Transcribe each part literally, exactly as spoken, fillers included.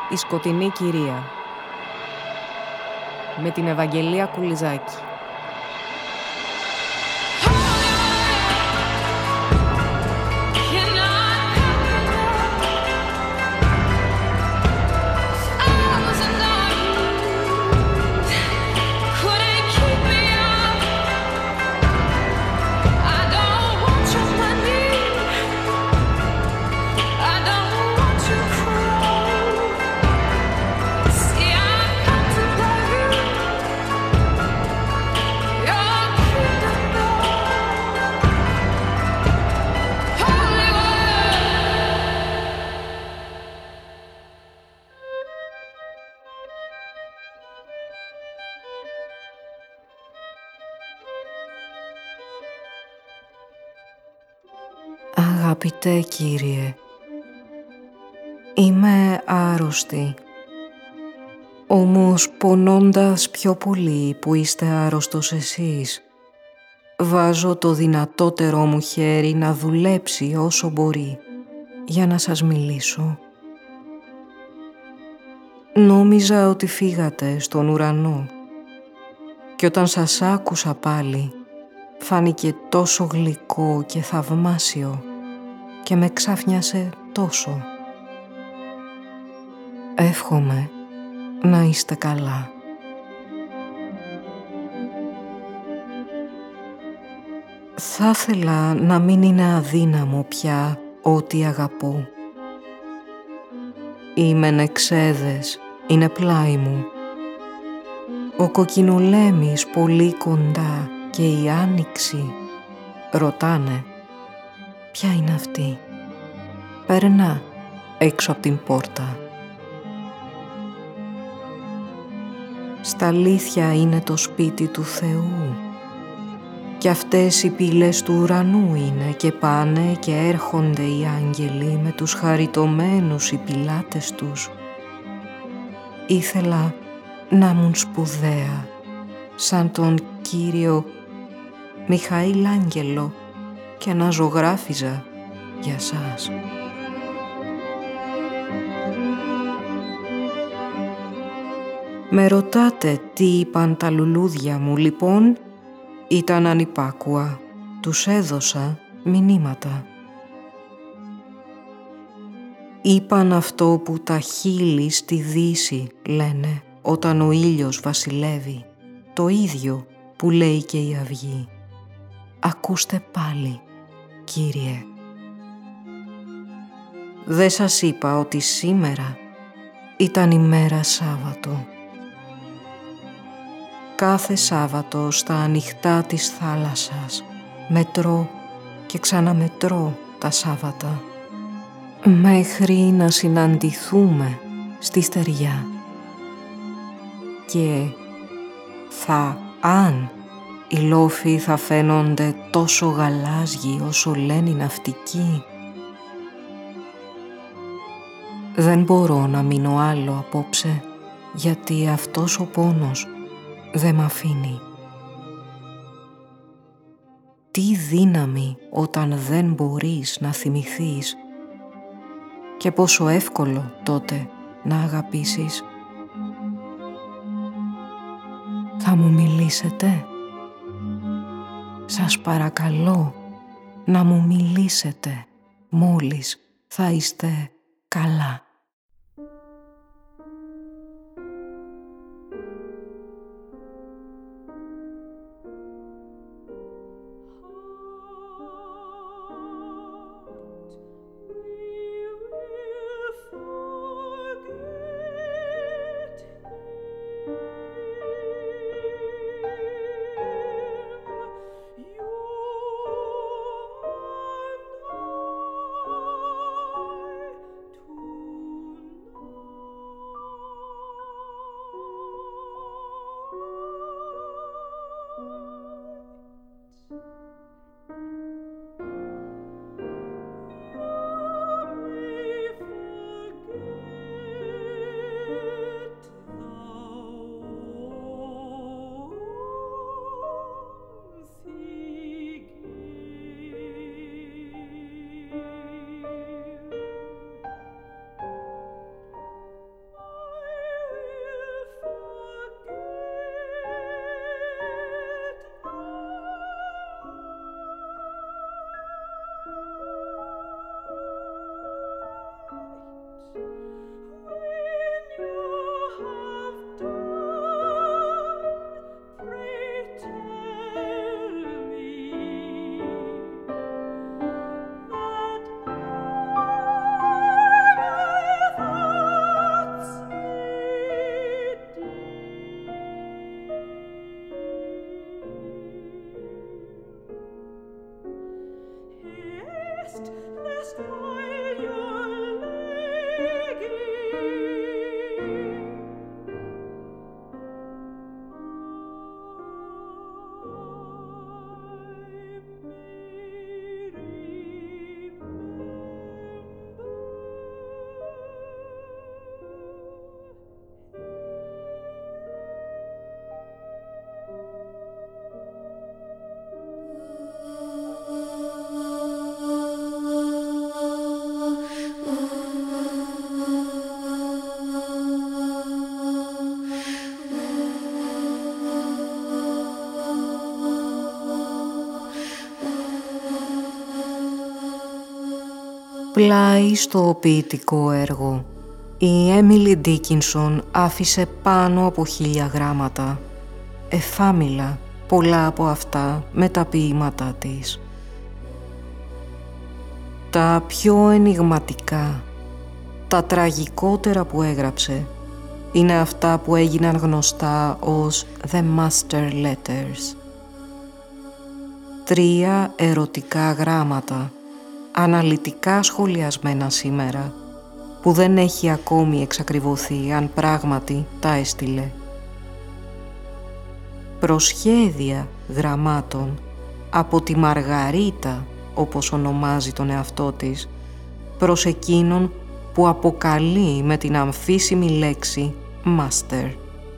Η σκοτεινή κυρία με την Ευαγγελία Κουλιζάκη. Αγαπητέ Κύριε, είμαι άρρωστη, όμως πονώντας πιο πολύ που είστε άρρωστος εσείς, βάζω το δυνατότερό μου χέρι να δουλέψει όσο μπορεί για να σας μιλήσω. Νόμιζα ότι φύγατε στον ουρανό και όταν σας άκουσα πάλι φάνηκε τόσο γλυκό και θαυμάσιο και με ξάφνιασε τόσο. Εύχομαι να είστε καλά. Θα ήθελα να μην είναι αδύναμο πια ό,τι αγαπώ. Οι μενεξέδες είναι πλάι μου. Ο κοκκινολέμης πολύ κοντά και η άνοιξη ρωτάνε ποια είναι αυτή. Περνά έξω από την πόρτα. Στα αλήθεια είναι το σπίτι του Θεού και αυτές οι πύλες του ουρανού είναι και πάνε και έρχονται οι άγγελοι με τους χαριτωμένους οι πιλάτες τους. Ήθελα να μουν σπουδαία σαν τον Κύριο Μιχαήλ Άγγελο και να ζωγράφιζα για σας. Με ρωτάτε τι είπαν τα λουλούδια μου, λοιπόν, ήταν ανυπάκουα. Τους έδωσα μηνύματα. Είπαν αυτό που τα χείλη στη δύση λένε όταν ο ήλιος βασιλεύει, το ίδιο που λέει και η αυγή. Ακούστε πάλι, Κύριε. Δεν σας είπα ότι σήμερα ήταν ημέρα Σάββατο. Κάθε Σάββατο στα ανοιχτά της θάλασσας μετρώ και ξαναμετρώ τα Σάββατα μέχρι να συναντηθούμε στη στεριά. Και θα, αν οι λόφοι θα φαίνονται τόσο γαλάζιοι όσο λένε οι ναυτικοί, δεν μπορώ να μείνω άλλο απόψε, γιατί αυτός ο πόνος δεν μ' αφήνει. Τι δύναμη όταν δεν μπορείς να θυμηθείς και πόσο εύκολο τότε να αγαπήσεις. Θα μου μιλήσετε? Σας παρακαλώ να μου μιλήσετε μόλις θα είστε καλά. To πλάι στο ποιητικό έργο, η Έμιλι Ντίκινσον άφησε πάνω από χίλια γράμματα, εφάμιλα πολλά από αυτά με τα ποίηματά της. Τα πιο ενιγματικά, τα τραγικότερα που έγραψε, είναι αυτά που έγιναν γνωστά ως «The Master Letters». Τρία ερωτικά γράμματα, αναλυτικά σχολιασμένα σήμερα, που δεν έχει ακόμη εξακριβωθεί αν πράγματι τα έστειλε. Προσχέδια γραμμάτων από τη Μαργαρίτα, όπως ονομάζει τον εαυτό της, προς εκείνον που αποκαλεί με την αμφίσιμη λέξη «Master».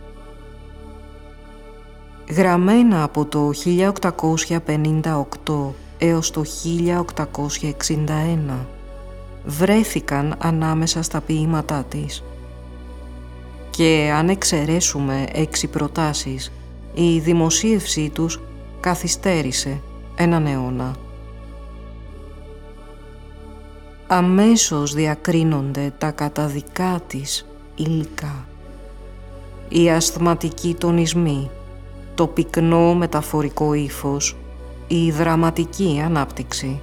Γραμμένα από το χίλια οκτακόσια πενήντα οκτώ έως το χίλια οκτακόσια εξήντα ένα, βρέθηκαν ανάμεσα στα ποίηματά της. Και αν εξαιρέσουμε έξι προτάσεις, η δημοσίευσή τους καθυστέρησε έναν αιώνα. Αμέσως διακρίνονται τα καταδικά της υλικά. Οι ασθματικοί τονισμοί, το πυκνό μεταφορικό ύφος, η δραματική ανάπτυξη.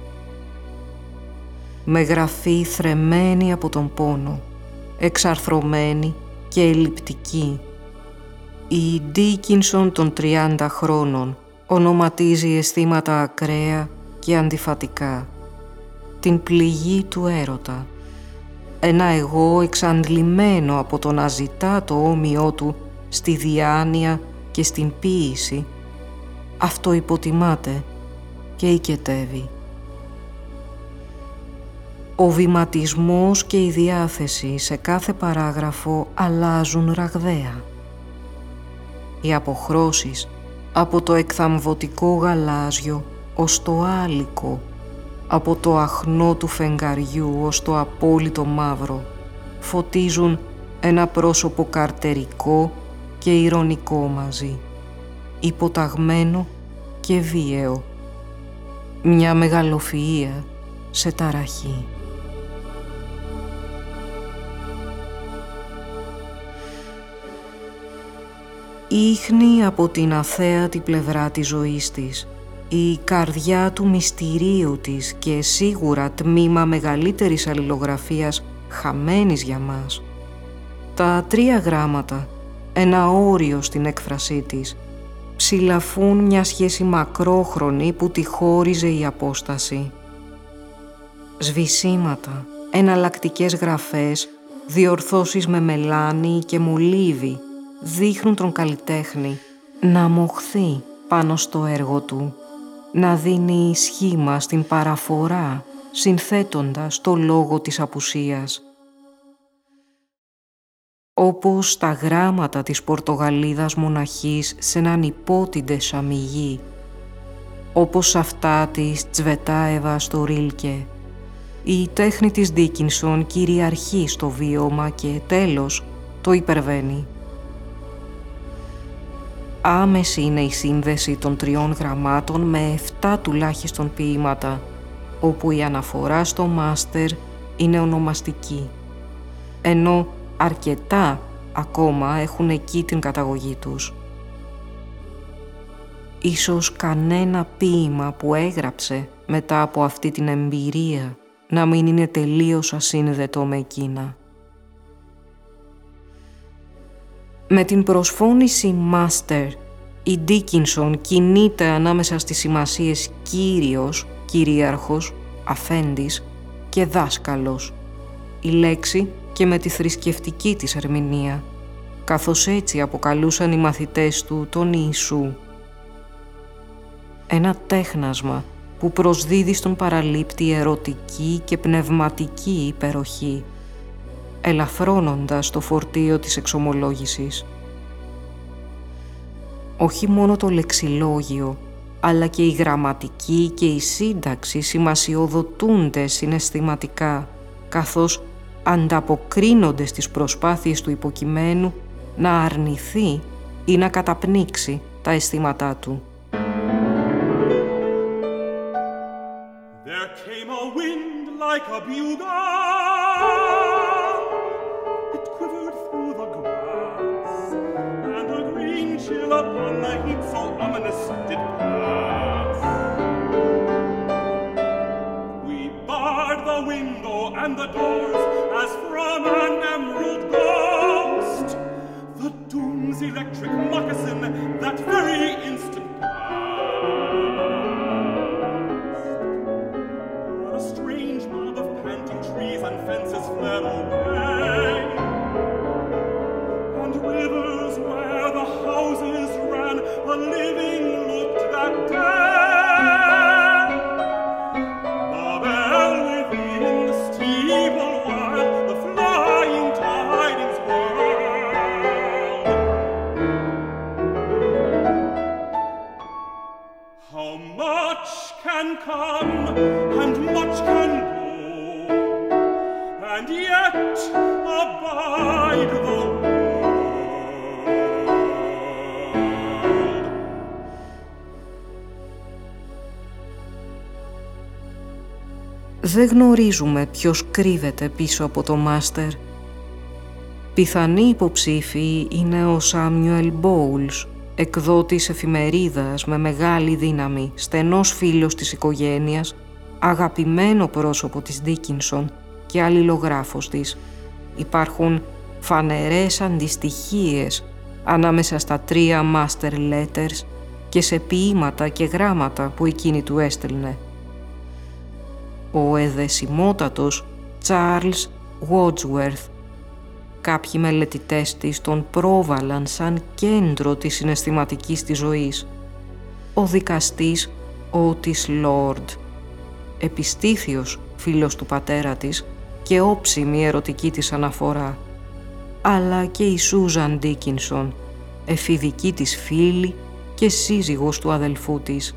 Με γραφή θρεμμένη από τον πόνο, εξαρθρωμένη και ελλειπτική, η Ντίκινσον των τριάντα χρόνων ονοματίζει αισθήματα ακραία και αντιφατικά, την πληγή του έρωτα, ένα εγώ εξαντλημένο από το να ζητά το όμοιό του στη διάνοια και στην ποίηση, αυτοϋποτιμάται και οικετεύει. Ο βηματισμός και η διάθεση σε κάθε παράγραφο αλλάζουν ραγδαία. Οι αποχρώσεις από το εκθαμβωτικό γαλάζιο ως το άλικο, από το αχνό του φεγγαριού ως το απόλυτο μαύρο, φωτίζουν ένα πρόσωπο καρτερικό και ηρωνικό μαζί, υποταγμένο και βίαιο, μια μεγαλοφυΐα σε ταραχή. Ίχνη από την αθέατη πλευρά της ζωής της, η καρδιά του μυστηρίου της και σίγουρα τμήμα μεγαλύτερης αλληλογραφίας χαμένης για μας. Τα τρία γράμματα, ένα όριο στην έκφρασή της, ψηλαφούν μια σχέση μακρόχρονη που τη χώριζε η απόσταση. Σβησίματα, εναλλακτικές γραφές, διορθώσεις με μελάνι και μολύβι δείχνουν τον καλλιτέχνη να μοχθεί πάνω στο έργο του, να δίνει σχήμα στην παραφορά, συνθέτοντας το λόγο της απουσίας. Όπως τα γράμματα της Πορτογαλίδας μοναχής σε έναν υπότιντε σαμιγή, όπως αυτά της Τσβετάεβα στο Ρίλκε, η τέχνη της Ντίκινσον κυριαρχεί στο βίωμα και τέλος το υπερβαίνει. Άμεση είναι η σύνδεση των τριών γραμμάτων με εφτά τουλάχιστον ποίηματα, όπου η αναφορά στο μάστερ είναι ονομαστική, ενώ αρκετά ακόμα έχουν εκεί την καταγωγή τους. Ίσως κανένα ποίημα που έγραψε μετά από αυτή την εμπειρία να μην είναι τελείως ασύνδετο με εκείνα. Με την προσφώνηση «Master», η Ντίκινσον κινείται ανάμεσα στις σημασίες «κύριος», «κυρίαρχος», «αφέντης» και «δάσκαλος», η λέξη και με τη θρησκευτική της ερμηνεία, καθώς έτσι αποκαλούσαν οι μαθητές του τον Ιησού. Ένα τέχνασμα που προσδίδει στον παραλήπτη ερωτική και πνευματική υπεροχή, ελαφρώνοντας το φορτίο της εξομολόγησης. Όχι μόνο το λεξιλόγιο, αλλά και η γραμματική και η σύνταξη σημασιοδοτούνται συναισθηματικά, καθώς ανταποκρίνονται στις προσπάθειες του υποκειμένου να αρνηθεί ή να καταπνίξει τα αισθήματά του. There came a wind like a bugle. It quivered through the grass, and a green chill upon the heat so ominous did pass. We barred the window and the doors as from an emerald ghost. The doom's electric moccasin that very instant and fences fled away, and rivers where the houses ran, the living looked that day. The bell within the steeple whirled, the flying tidings whirled. How much can come, and much can go, and yet abide the world. Δεν γνωρίζουμε ποιος κρύβεται πίσω από το μάστερ. Πιθανοί υποψήφοι είναι ο Σάμιουελ Μπόουλς, εκδότης εφημερίδας με μεγάλη δύναμη, στενός φίλος της οικογένειας, αγαπημένο πρόσωπο της Ντίκινσον και αλληλογράφος της. Υπάρχουν φανερές αντιστοιχίες ανάμεσα στα τρία master letters και σε ποίηματα και γράμματα που εκείνη του έστελνε. Ο εδεσιμότατος Charles Wadsworth. Κάποιοι μελετητές της τον πρόβαλαν σαν κέντρο της συναισθηματικής της ζωής. Ο δικαστής Otis Lord. Επιστήθιος φίλος του πατέρα της και όψιμη ερωτική της αναφορά. Αλλά και η Σούζαν Ντίκινσον, εφηδική της φίλη και σύζυγος του αδελφού της.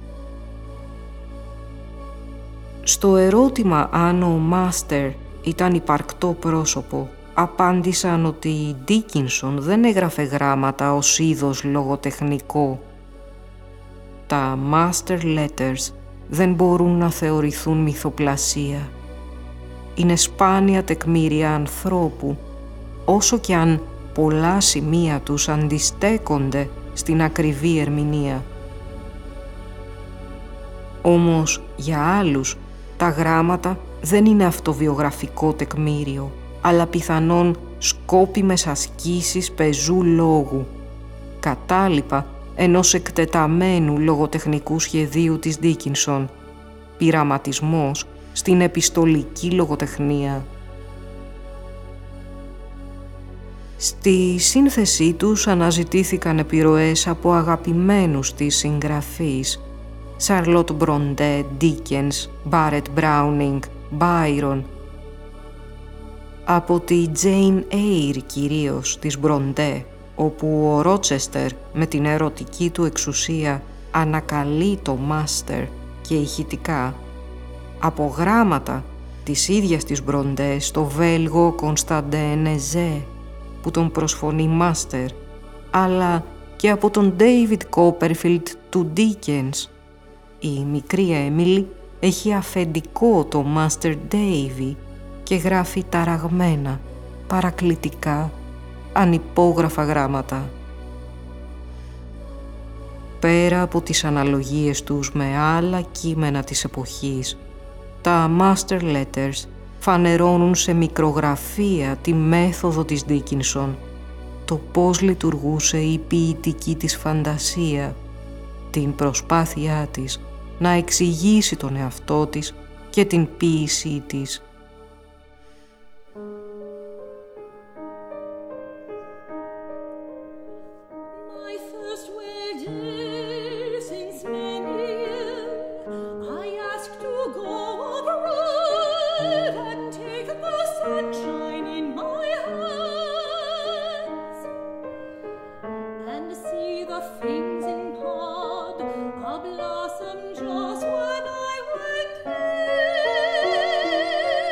Στο ερώτημα αν ο Μάστερ ήταν υπαρκτό πρόσωπο, απάντησαν ότι η Ντίκινσον δεν έγραφε γράμματα ως είδος λογοτεχνικό. Τα Master Letters δεν μπορούν να θεωρηθούν μυθοπλασία. Είναι σπάνια τεκμήρια ανθρώπου, όσο και αν πολλά σημεία τους αντιστέκονται στην ακριβή ερμηνεία. Όμως, για άλλους, τα γράμματα δεν είναι αυτοβιογραφικό τεκμήριο, αλλά πιθανόν σκόπιμες ασκήσεις πεζού λόγου, κατάλοιπα ενός εκτεταμένου λογοτεχνικού σχεδίου της Ντίκινσον, πειραματισμός στην επιστολική λογοτεχνία. Στη σύνθεσή τους αναζητήθηκαν επιρροές από αγαπημένους της συγγραφείς, Σαρλότ Μπροντέ, Ντίκενς, Μπάρετ Μπράουνινγκ, Μπάιρον. Από τη Τζέιν Έιρ κυρίως της Μπροντέ, όπου ο Ρότσεστερ με την ερωτική του εξουσία ανακαλεί το μάστερ και ηχητικά, από γράμματα της ίδιας της Μπροντέ στο Βέλγο Κωνσταντέ Νεζέ, που τον προσφωνεί μάστερ, αλλά και από τον Ντέιβιτ Κόπερφιλντ του Ντίκενς. Η μικρή Έμιλι έχει αφεντικό το Μάστερ Ντέιβι και γράφει ταραγμένα, παρακλητικά, ανυπόγραφα γράμματα. Πέρα από τις αναλογίες τους με άλλα κείμενα της εποχής, τα Master Letters φανερώνουν σε μικρογραφία τη μέθοδο της Ντίκινσον, το πώς λειτουργούσε η ποιητική της φαντασία, την προσπάθειά της να εξηγήσει τον εαυτό της και την ποίησή της. Blossom just when I went in.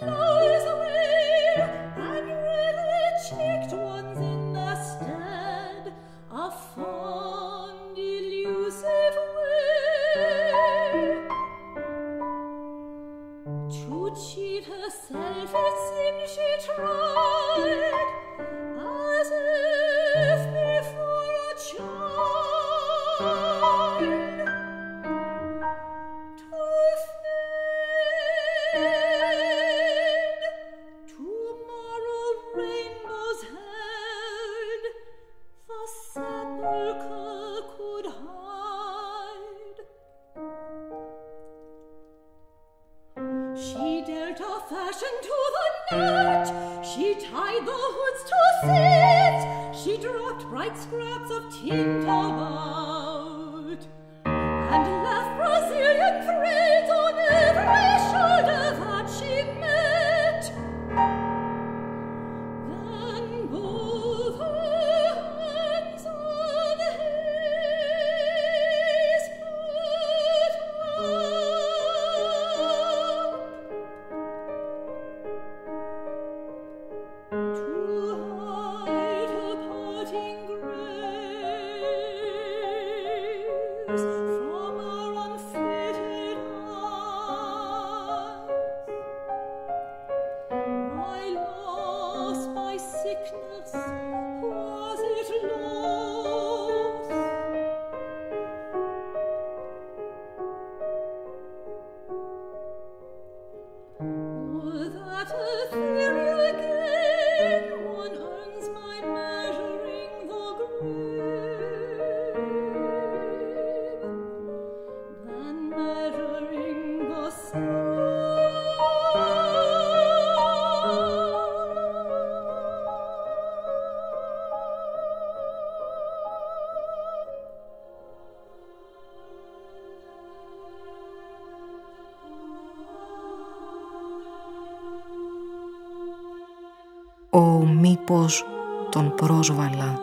Ω, μήπως τον πρόσβαλα.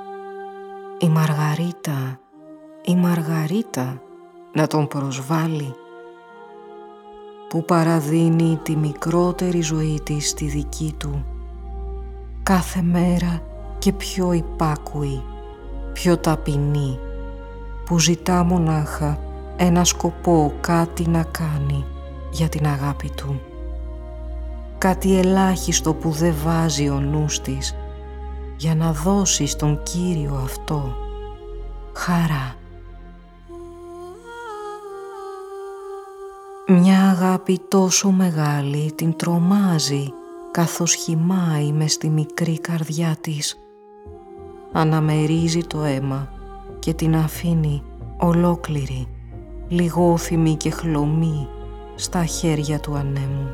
Η Μαργαρίτα, η Μαργαρίτα να τον προσβάλλει, που παραδίνει τη μικρότερη ζωή της στη δική του, κάθε μέρα και πιο υπάκουη, πιο ταπεινή, που ζητά μονάχα ένα σκοπό, κάτι να κάνει για την αγάπη του. Κάτι ελάχιστο που δεν βάζει ο νους της για να δώσει στον Κύριο αυτό χαρά. Μια αγάπη τόσο μεγάλη την τρομάζει καθώς χυμάει μες στη μικρή καρδιά της. Αναμερίζει το αίμα και την αφήνει ολόκληρη, λιγόθυμη και χλωμή στα χέρια του ανέμου.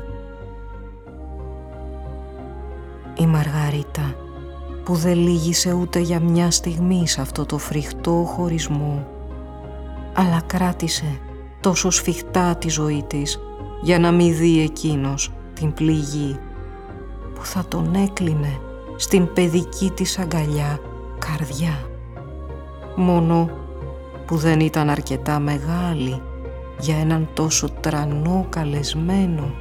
Η Μαργαρίτα, που δεν λύγησε ούτε για μια στιγμή σε αυτό το φρικτό χωρισμό, αλλά κράτησε τόσο σφιχτά τη ζωή της για να μην δει εκείνος την πληγή που θα τον έκλεινε στην παιδική της αγκαλιά καρδιά, μόνο που δεν ήταν αρκετά μεγάλη για έναν τόσο τρανό καλεσμένο.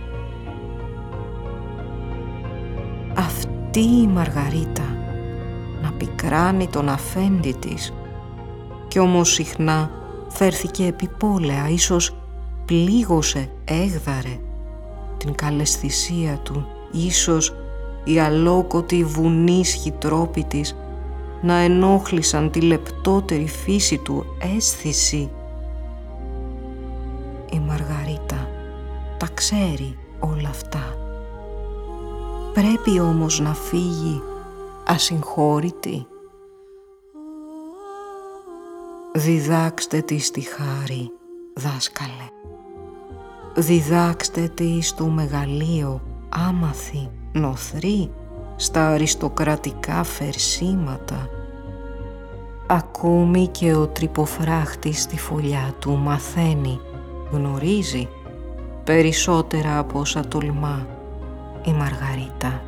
Αυτή η Μαργαρίτα να πικράνει τον αφέντη της, κι όμως συχνά φέρθηκε επιπόλαια, ίσως πλήγωσε, έγδαρε την καλεσθησία του, ίσως οι αλόκοτοι βουνίσχοι τρόποι της να ενόχλησαν τη λεπτότερη φύση του αίσθηση. Η Μαργαρίτα τα ξέρει όλα αυτά. Πρέπει όμως να φύγει ασυγχώρητη. Διδάξτε της τη χάρη, δάσκαλε. Διδάξτε της στο μεγαλείο, άμαθη, νοθρή, στα αριστοκρατικά φερσίματα. Ακόμη και ο τρυποφράχτης στη φωλιά του μαθαίνει, γνωρίζει, περισσότερα από όσα τολμά η Μαργαρίτα.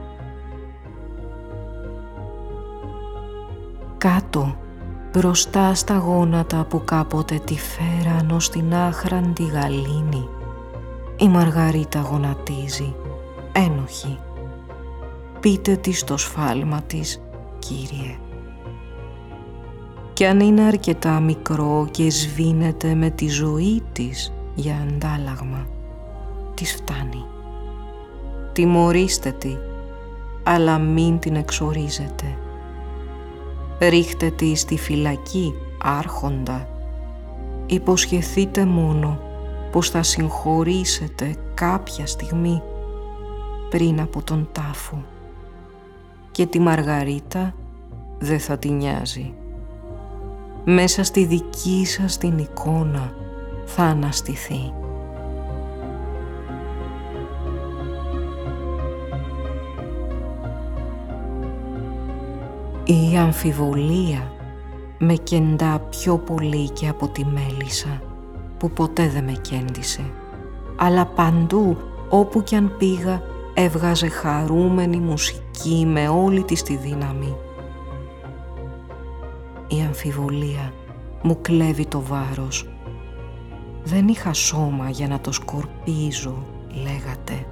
Κάτω, μπροστά στα γόνατα που κάποτε τη φέραν ως την άχραντη γαλήνη, η Μαργαρίτα γονατίζει ένοχη. Πείτε της το σφάλμα της, Κύριε. Κι αν είναι αρκετά μικρό και σβήνεται με τη ζωή της για αντάλλαγμα, της φτάνει. Τιμωρήστε τη, αλλά μην την εξορίζετε. Ρίχτε τη στη φυλακή, άρχοντα. Υποσχεθείτε μόνο πως θα συγχωρήσετε κάποια στιγμή πριν από τον τάφο. Και τη Μαργαρίτα δεν θα τη νοιάζει. Μέσα στη δική σας την εικόνα θα αναστηθεί. Η αμφιβολία με κεντά πιο πολύ και από τη μέλισσα, που ποτέ δεν με κέντησε, αλλά παντού όπου κι αν πήγα έβγαζε χαρούμενη μουσική με όλη της τη δύναμη. Η αμφιβολία μου κλέβει το βάρος. Δεν είχα σώμα για να το σκορπίζω, λέγατε.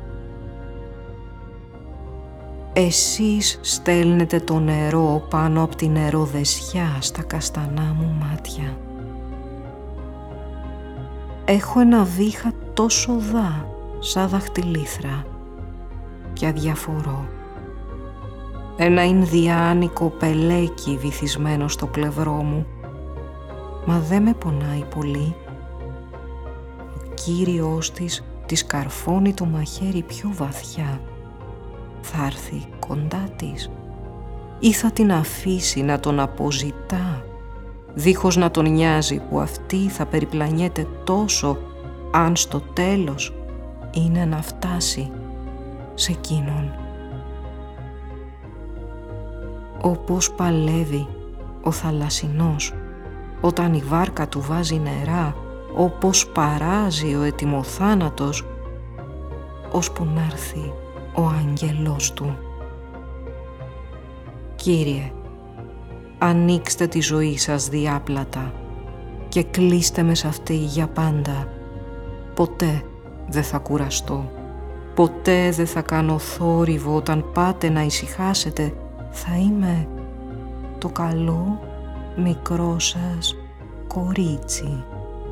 Εσείς στέλνετε το νερό πάνω από την νεροδεσιά στα καστανά μου μάτια. Έχω ένα βήχα τόσο δά σαν δαχτυλίθρα και αδιαφορώ. Ένα ινδιάνικο πελέκι βυθισμένο στο πλευρό μου, μα δεν με πονάει πολύ. Ο Κύριος της της καρφώνει το μαχαίρι πιο βαθιά. Θα έρθει κοντά της ή θα την αφήσει να τον αποζητά, δίχως να τον νοιάζει που αυτή θα περιπλανιέται τόσο αν στο τέλος είναι να φτάσει σε εκείνον. Όπως παλεύει ο θαλασσινός όταν η βάρκα του βάζει νερά, όπως παράζει ο ετοιμοθάνατος, ώσπου να έρθει ο άγγελός του. Κύριε, ανοίξτε τη ζωή σας διάπλατα και κλείστε με σ' αυτή για πάντα. Ποτέ δεν θα κουραστώ, ποτέ δεν θα κάνω θόρυβο όταν πάτε να ησυχάσετε. Θα είμαι το καλό μικρό σας κορίτσι.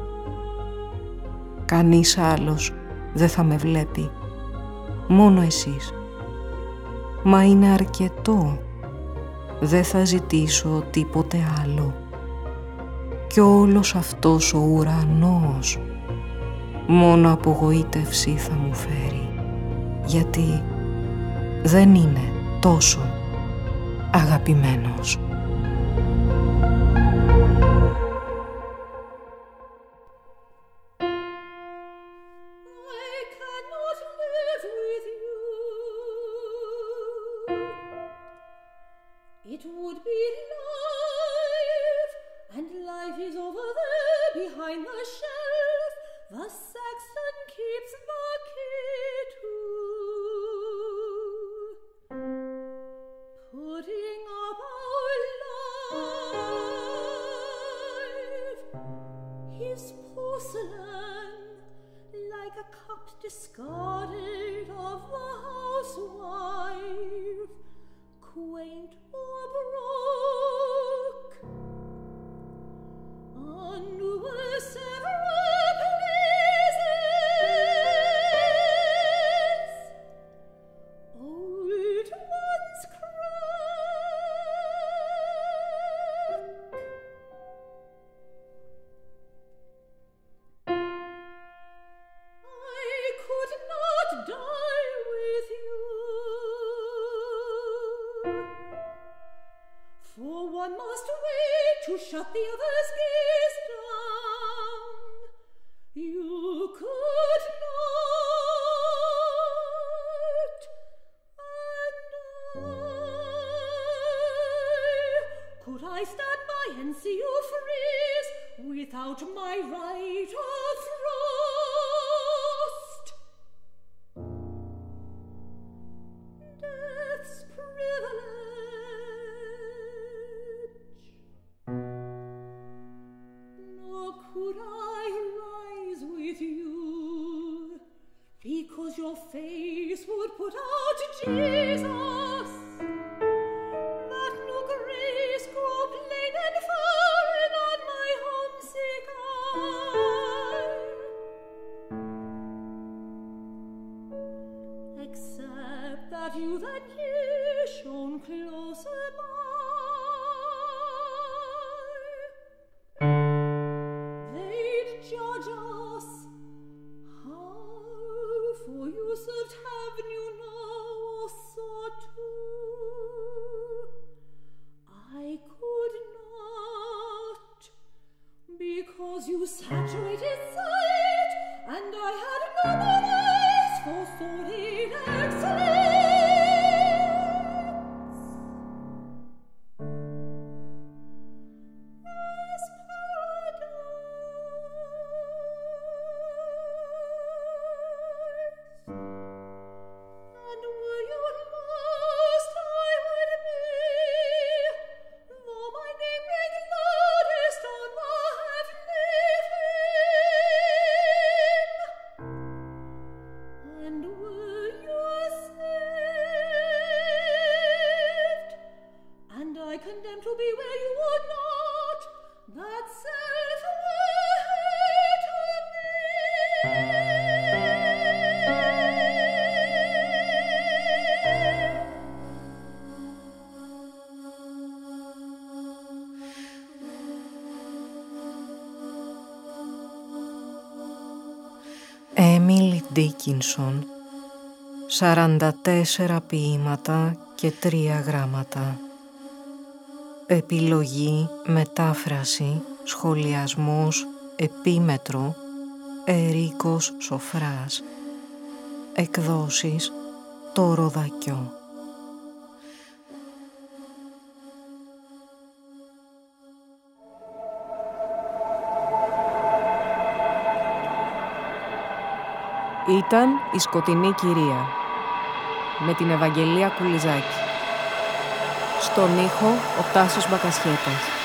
Κανείς άλλος δεν θα με βλέπει, μόνο εσείς. Μα είναι αρκετό, δεν θα ζητήσω τίποτε άλλο. Κι όλος αυτός ο ουρανός μόνο απογοήτευση θα μου φέρει, γιατί δεν είναι τόσο αγαπημένος. It would be life, and life is over there behind the shelf. The Saxon keeps the key to, putting up our life. His porcelain, like a cup discarded of the housewife, quaint or baroque, a newer several pleases, old ones crack. I could not die with you, for one must wait to shut the other's gaze down. You could not, and I, could I stand by and see you freeze without my right of frost? Death's privilege. Nor could I rise with you, because your your face would put out Jesus, that no grace grow plain and foreign on my homesick eye, except that you then here shone closer by. They'd judge us how, for you served heaven, you know, or sought to. I could not, because you saturated sight, and I had no more eyes for sordid excellence. As paradise, and were you lost, I would be, though my name rang loudest on the heavenly fame. And were you saved, and I condemned to be where you would not, that self were Έμιλι Ντίκινσον, σαράντα τέσσερα ποίηματα και τρία γράμματα. Επιλογή, μετάφραση, σχολιασμός, επίμετρο, Ερίκος Σοφράς. Εκδόσεις, το Ροδακιό. Ήταν η Σκοτεινή Κυρία με την Ευαγγελία Κουλιζάκη. Στον ήχο ο Τάσος Μπακασχέτας.